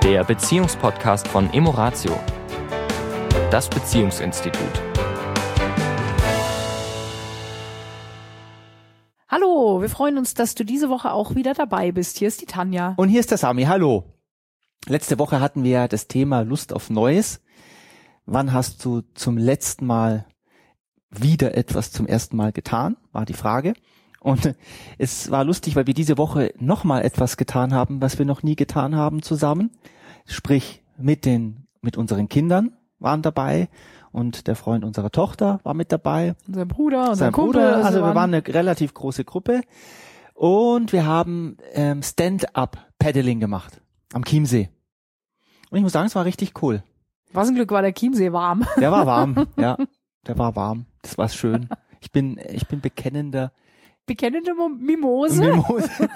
der Beziehungspodcast von Emoratio, das Beziehungsinstitut. Hallo, wir freuen uns, dass du diese Woche auch wieder dabei bist. Hier ist die Tanja. Und hier ist der Sami. Hallo. Letzte Woche hatten wir das Thema Lust auf Neues. Wann hast du zum letzten Mal wieder etwas zum ersten Mal getan, war die Frage. Und es war lustig, weil wir diese Woche nochmal etwas getan haben, was wir noch nie getan haben zusammen. Sprich, mit unseren Kindern waren dabei und der Freund unserer Tochter war mit dabei. Sein Bruder, sein Kumpel. Bruder. Also wir waren eine relativ große Gruppe. Und wir haben Stand-up-Paddling gemacht am Chiemsee. Und ich muss sagen, es war richtig cool. Was ein Glück, war der Chiemsee warm. Der war warm, ja. Der war warm. Das war schön. Ich bin bekennende Mimose.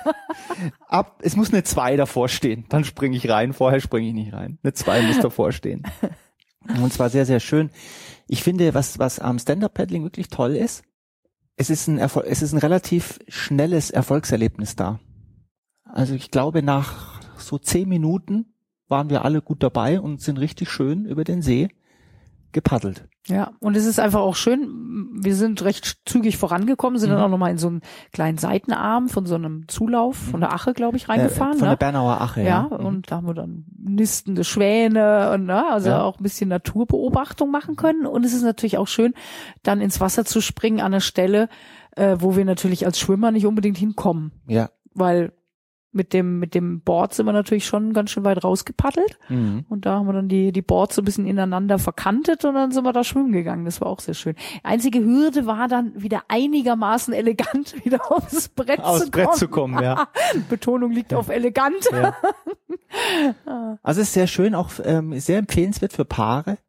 Es muss eine 2 davor stehen. Dann springe ich rein. Vorher springe ich nicht rein. Eine 2 muss davor stehen. Und zwar sehr, sehr schön. Ich finde, was am Stand-Up-Paddling wirklich toll ist, es ist ein relativ schnelles Erfolgserlebnis da. Also ich glaube, nach so 10 Minuten waren wir alle gut dabei und sind richtig schön über den See gepaddelt. Ja, und es ist einfach auch schön, wir sind recht zügig vorangekommen, sind dann auch nochmal in so einen kleinen Seitenarm von so einem Zulauf, von der Ache, glaube ich, reingefahren. Von der Bernauer Ache, ja. Und da haben wir dann nistende Schwäne und auch ein bisschen Naturbeobachtung machen können. Und es ist natürlich auch schön, dann ins Wasser zu springen an einer Stelle, wo wir natürlich als Schwimmer nicht unbedingt hinkommen. Ja. Weil mit dem Board sind wir natürlich schon ganz schön weit rausgepaddelt. Mhm. Und da haben wir dann die Boards so ein bisschen ineinander verkantet und dann sind wir da schwimmen gegangen. Das war auch sehr schön. Einzige Hürde war dann wieder einigermaßen elegant wieder aufs Brett zu kommen. Ja. Betonung liegt auf elegant. Ja. Also es ist sehr schön, auch sehr empfehlenswert für Paare,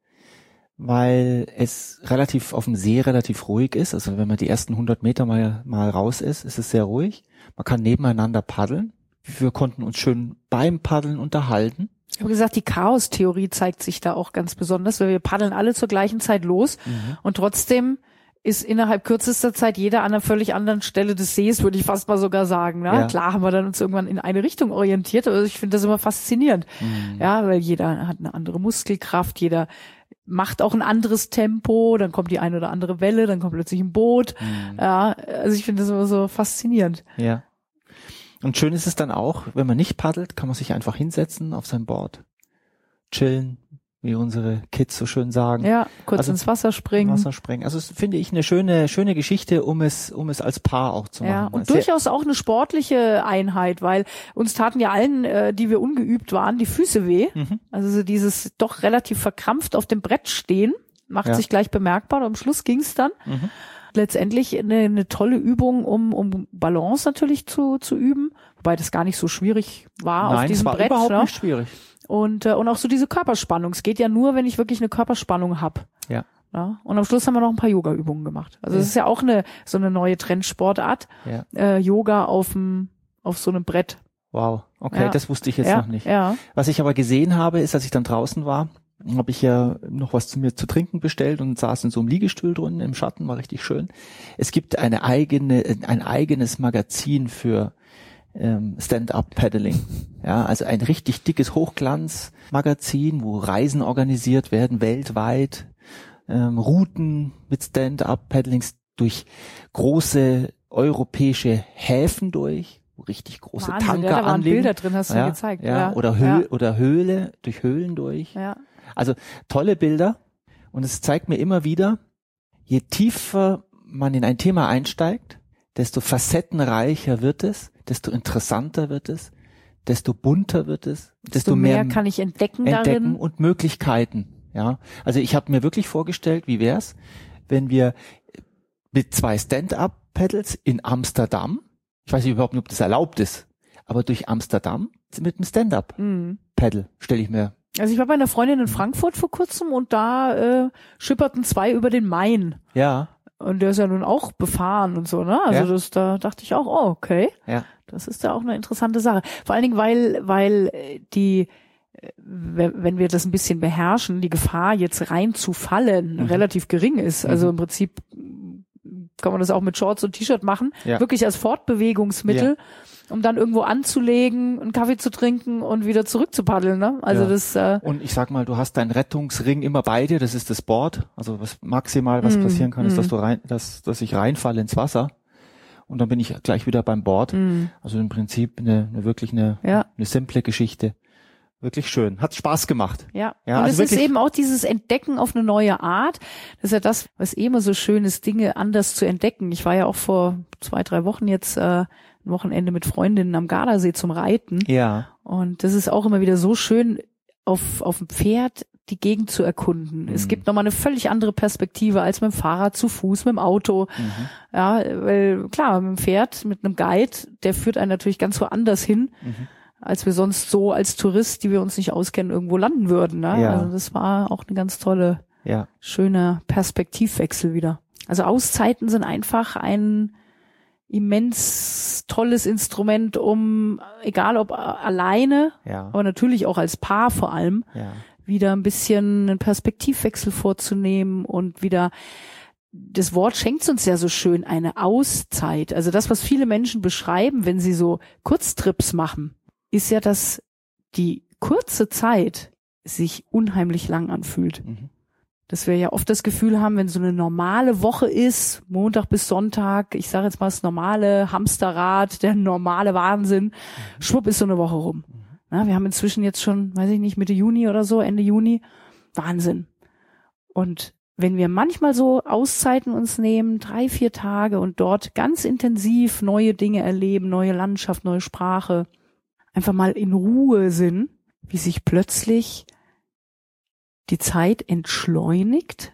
weil es auf dem See relativ ruhig ist. Also wenn man die ersten 100 Meter mal raus ist es sehr ruhig. Man kann nebeneinander paddeln. Wir konnten uns schön beim Paddeln unterhalten. Ich habe gesagt, die Chaos-Theorie zeigt sich da auch ganz besonders, weil wir paddeln alle zur gleichen Zeit los und trotzdem ist innerhalb kürzester Zeit jeder an einer völlig anderen Stelle des Sees, würde ich fast mal sogar sagen. Ne? Ja. Klar haben wir dann uns irgendwann in eine Richtung orientiert, aber ich finde das immer faszinierend. Ja, weil jeder hat eine andere Muskelkraft, jeder macht auch ein anderes Tempo, dann kommt die eine oder andere Welle, dann kommt plötzlich ein Boot. Ja, also ich finde das immer so faszinierend. Ja. Und schön ist es dann auch, wenn man nicht paddelt, kann man sich einfach hinsetzen auf sein Board, chillen, wie unsere Kids so schön sagen. Ja, kurz ins Wasser springen. Also das finde ich eine schöne Geschichte, um es als Paar auch zu machen. Ja, und durchaus auch eine sportliche Einheit, weil uns taten ja allen, die wir ungeübt waren, die Füße weh. Also so dieses doch relativ verkrampft auf dem Brett stehen, macht sich gleich bemerkbar und am Schluss ging's dann. Letztendlich eine tolle Übung, um Balance natürlich zu üben, wobei das gar nicht so schwierig war. Nein, auf diesem Brett. Nein, überhaupt nicht schwierig. Und auch so diese Körperspannung. Es geht ja nur, wenn ich wirklich eine Körperspannung habe. Ja. Ja. Und am Schluss haben wir noch ein paar Yoga-Übungen gemacht. Also es ist ja auch so eine neue Trendsportart. Ja. Yoga auf so einem Brett. Wow, okay, das wusste ich jetzt noch nicht. Ja. Was ich aber gesehen habe, ist, als ich dann draußen war, habe ich ja noch was zu mir zu trinken bestellt und saß in so einem Liegestuhl drin im Schatten, war richtig schön. Es gibt ein eigenes Magazin für Stand-up-Paddling. Ja, also ein richtig dickes Hochglanzmagazin, wo Reisen organisiert werden weltweit, Routen mit Stand-up-Paddlings durch große europäische Häfen durch, wo richtig große Wahnsinn, Tanker da waren anliegen. Bilder drin, hast du mir gezeigt. Ja, oder Höhle, durch Höhlen durch. Ja. Also tolle Bilder. Und es zeigt mir immer wieder, je tiefer man in ein Thema einsteigt, desto facettenreicher wird es, desto interessanter wird es, desto bunter wird es, desto mehr kann ich entdecken darin und Möglichkeiten. Ja, also ich habe mir wirklich vorgestellt, wie wär's, wenn wir mit 2 Stand-up-Paddles in Amsterdam, ich weiß überhaupt nicht, ob das erlaubt ist, aber durch Amsterdam mit einem Stand-up-Paddle stelle ich mir. Also ich war bei einer Freundin in Frankfurt vor kurzem und da schipperten 2 über den Main. Ja. Und der ist ja nun auch befahren und so, ne? Also da dachte ich auch, oh, okay. Ja. Das ist ja auch eine interessante Sache. Vor allen Dingen, weil wenn wir das ein bisschen beherrschen, die Gefahr jetzt reinzufallen relativ gering ist. Also im Prinzip kann man das auch mit Shorts und T-Shirt machen, Ja. wirklich als Fortbewegungsmittel, um dann irgendwo anzulegen, einen Kaffee zu trinken und wieder zurück zu paddeln. Ne? Also Ja. Und ich sag mal, du hast deinen Rettungsring immer bei dir, das ist das Board. Also was maximal was passieren kann, ist, dass ich reinfalle ins Wasser und dann bin ich gleich wieder beim Board. Also im Prinzip eine simple Geschichte. Wirklich schön. Hat Spaß gemacht. Ja. Ja, Und also es ist eben auch dieses Entdecken auf eine neue Art. Das ist ja das, was immer so schön ist, Dinge anders zu entdecken. Ich war ja auch vor 2-3 Wochen jetzt ein Wochenende mit Freundinnen am Gardasee zum Reiten. Ja. Und das ist auch immer wieder so schön, auf dem Pferd die Gegend zu erkunden. Es gibt nochmal eine völlig andere Perspektive als mit dem Fahrrad, zu Fuß, mit dem Auto. Ja, weil klar, mit dem Pferd, mit einem Guide, der führt einen natürlich ganz woanders hin, als wir sonst so als Tourist, die wir uns nicht auskennen, irgendwo landen würden. Ne? Ja. Also das war auch eine ganz tolle, schöner Perspektivwechsel wieder. Also Auszeiten sind einfach ein immens tolles Instrument, um, egal ob alleine, aber natürlich auch als Paar vor allem, wieder ein bisschen einen Perspektivwechsel vorzunehmen und wieder, das Wort schenkt uns ja so schön, eine Auszeit. Also das, was viele Menschen beschreiben, wenn sie so Kurztrips machen, ist ja, dass die kurze Zeit sich unheimlich lang anfühlt. Dass wir ja oft das Gefühl haben, wenn so eine normale Woche ist, Montag bis Sonntag, ich sage jetzt mal das normale Hamsterrad, der normale Wahnsinn, schwupp ist so eine Woche rum. Na, wir haben inzwischen jetzt schon, weiß ich nicht, Mitte Juni oder so, Ende Juni, Wahnsinn. Und wenn wir manchmal so Auszeiten uns nehmen, 3-4 Tage und dort ganz intensiv neue Dinge erleben, neue Landschaft, neue Sprache, einfach mal in Ruhe sind, wie sich plötzlich die Zeit entschleunigt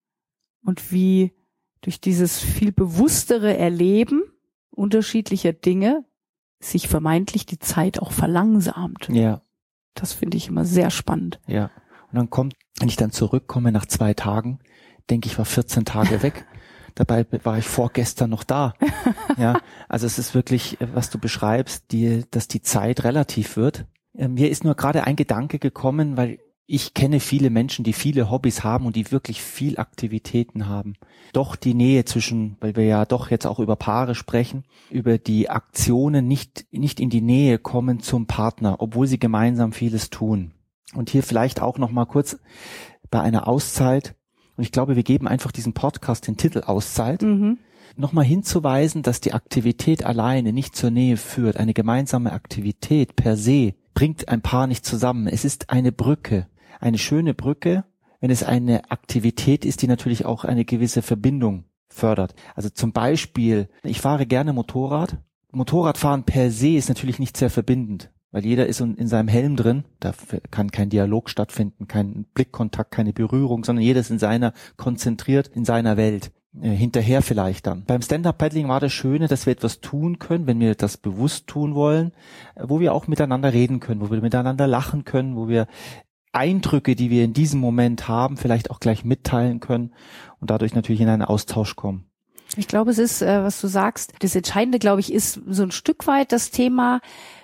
und wie durch dieses viel bewusstere Erleben unterschiedlicher Dinge sich vermeintlich die Zeit auch verlangsamt. Ja. Das finde ich immer sehr spannend. Ja. Und dann kommt, wenn ich dann zurückkomme nach 2 Tagen, denke ich, war 14 Tage weg. Dabei war ich vorgestern noch da. Ja. Also es ist wirklich, was du beschreibst, dass die Zeit relativ wird. Mir ist nur gerade ein Gedanke gekommen, weil ich kenne viele Menschen, die viele Hobbys haben und die wirklich viel Aktivitäten haben. Doch die Nähe zwischen, weil wir ja doch jetzt auch über Paare sprechen, über die Aktionen nicht in die Nähe kommen zum Partner, obwohl sie gemeinsam vieles tun. Und hier vielleicht auch noch mal kurz bei einer Auszeit. Und ich glaube, wir geben einfach diesem Podcast den Titel Auszeit. Nochmal hinzuweisen, dass die Aktivität alleine nicht zur Nähe führt. Eine gemeinsame Aktivität per se bringt ein Paar nicht zusammen. Es ist eine Brücke, eine schöne Brücke, wenn es eine Aktivität ist, die natürlich auch eine gewisse Verbindung fördert. Also zum Beispiel, ich fahre gerne Motorrad. Motorradfahren per se ist natürlich nicht sehr verbindend, weil jeder ist in seinem Helm drin. Da kann kein Dialog stattfinden, kein Blickkontakt, keine Berührung, sondern jeder ist konzentriert in seiner Welt. Hinterher vielleicht dann. Beim Stand-Up-Paddling war das Schöne, dass wir etwas tun können, wenn wir das bewusst tun wollen, wo wir auch miteinander reden können, wo wir miteinander lachen können, wo wir Eindrücke, die wir in diesem Moment haben, vielleicht auch gleich mitteilen können und dadurch natürlich in einen Austausch kommen. Ich glaube, es ist, was du sagst, das Entscheidende, glaube ich, ist so ein Stück weit das Thema,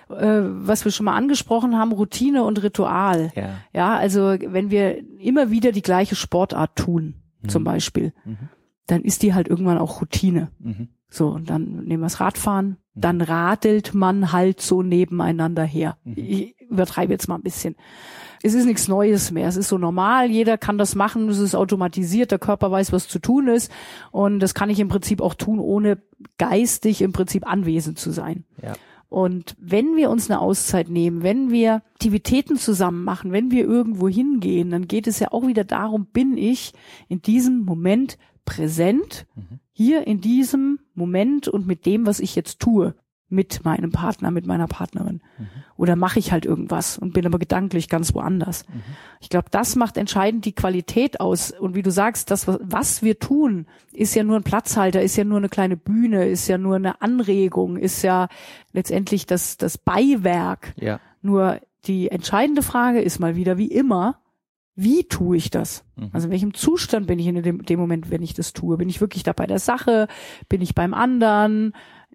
was wir schon mal angesprochen haben, Routine und Ritual. Ja, also wenn wir immer wieder die gleiche Sportart tun, zum Beispiel, dann ist die halt irgendwann auch Routine. So, und dann nehmen wir das Radfahren, dann radelt man halt so nebeneinander her. Ich übertreibe jetzt mal ein bisschen. Es ist nichts Neues mehr. Es ist so normal. Jeder kann das machen. Es ist automatisiert. Der Körper weiß, was zu tun ist. Und das kann ich im Prinzip auch tun, ohne geistig im Prinzip anwesend zu sein. Ja. Und wenn wir uns eine Auszeit nehmen, wenn wir Aktivitäten zusammen machen, wenn wir irgendwo hingehen, dann geht es ja auch wieder darum, bin ich in diesem Moment präsent, hier in diesem Moment und mit dem, was ich jetzt tue, mit meinem Partner, mit meiner Partnerin. Oder mache ich halt irgendwas und bin aber gedanklich ganz woanders. Ich glaube, das macht entscheidend die Qualität aus. Und wie du sagst, das, was wir tun, ist ja nur ein Platzhalter, ist ja nur eine kleine Bühne, ist ja nur eine Anregung, ist ja letztendlich das Beiwerk. Ja. Nur die entscheidende Frage ist mal wieder, wie immer, wie tue ich das? Also in welchem Zustand bin ich in dem Moment, wenn ich das tue? Bin ich wirklich da bei der Sache? Bin ich beim anderen?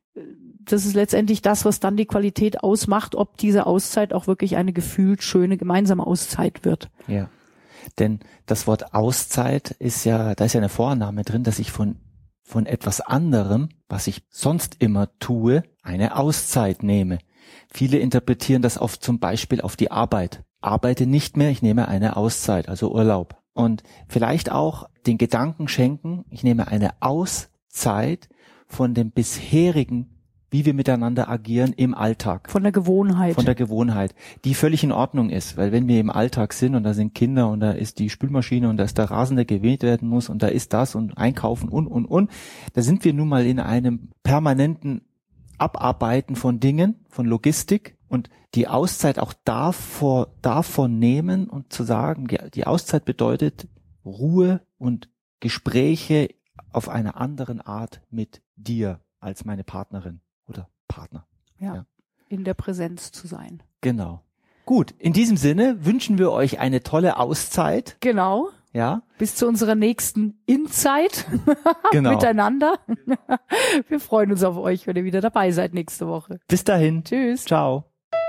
Das ist letztendlich das, was dann die Qualität ausmacht, ob diese Auszeit auch wirklich eine gefühlt schöne gemeinsame Auszeit wird. Ja, denn das Wort Auszeit ist ja, da ist ja eine Vorannahme drin, dass ich von von etwas anderem, was ich sonst immer tue, eine Auszeit nehme. Viele interpretieren das oft zum Beispiel auf die Arbeit. Arbeite nicht mehr, ich nehme eine Auszeit, also Urlaub. Und vielleicht auch den Gedanken schenken, ich nehme eine Auszeit von dem bisherigen, wie wir miteinander agieren im Alltag. Von der Gewohnheit. Von der Gewohnheit, die völlig in Ordnung ist, weil wenn wir im Alltag sind und da sind Kinder und da ist die Spülmaschine und da ist der Rasen, der gemäht werden muss und da ist das und einkaufen und, da sind wir nun mal in einem permanenten Abarbeiten von Dingen, von Logistik und die Auszeit auch davon nehmen und zu sagen, die Auszeit bedeutet Ruhe und Gespräche auf einer anderen Art mit dir als meine Partnerin oder Partner. Ja, in der Präsenz zu sein. Genau. Gut, in diesem Sinne wünschen wir euch eine tolle Auszeit. Genau. Ja. Bis zu unserer nächsten Inzeit Genau. miteinander. Wir freuen uns auf euch, wenn ihr wieder dabei seid nächste Woche. Bis dahin. Tschüss. Ciao.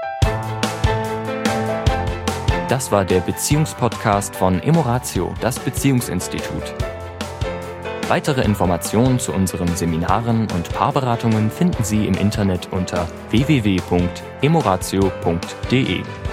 Das war der Beziehungspodcast von Emoratio, das Beziehungsinstitut. Weitere Informationen zu unseren Seminaren und Paarberatungen finden Sie im Internet unter www.emoratio.de.